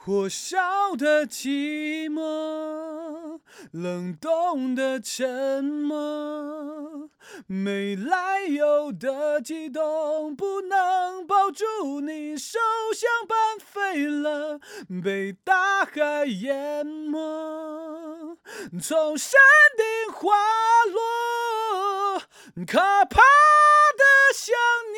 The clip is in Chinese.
火烧的寂寞，冷冻的沉默，没来由的激动，不能抱住你，手像般飞了，被大海淹没，从山顶滑落，可怕的想